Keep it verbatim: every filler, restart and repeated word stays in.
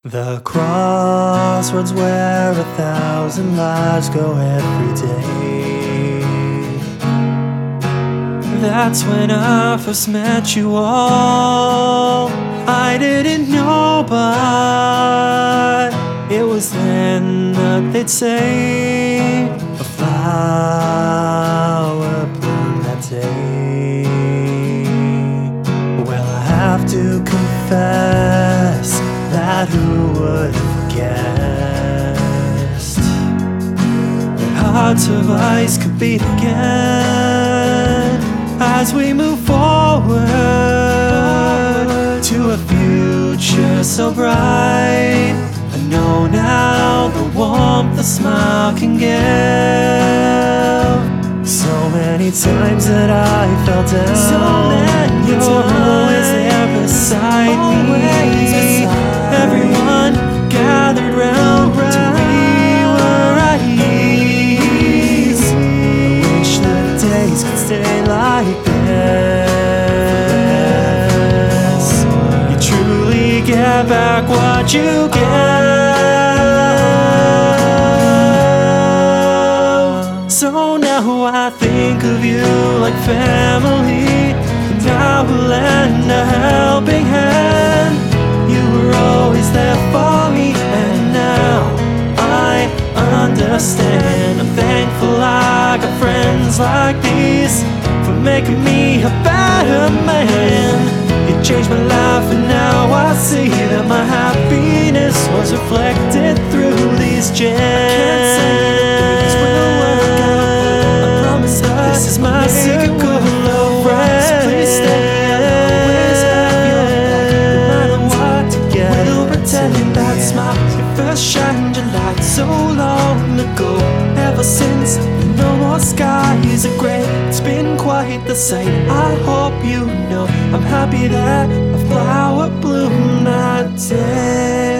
The crossroads where a thousand lives go every day. That's when I first met you all. I didn't know, but it was then that they'd say a flower bloomed that day. Well, I have to confess that who would have guessed that hearts of ice could beat again as we move forward to a future so bright. I know now the warmth a smile can give. So many times that I fell down, so many you're always there beside me. Everyone gathered round till we were at ease. I wish the days could stay like this. You truly get back what you give. So now I think of you like family, and I will lend a helping hand. You were always there for me, and now I understand. I'm thankful I got friends like these for making me a better man. You changed my life, and now I see that my happiness was reflected through these gems. I promise this is my circle of friends. Please stay. That smile, you first shined your light so long ago. Ever since, no more skies are grey. It's been quite the same. I hope you know I'm happy that a flower bloomed that day.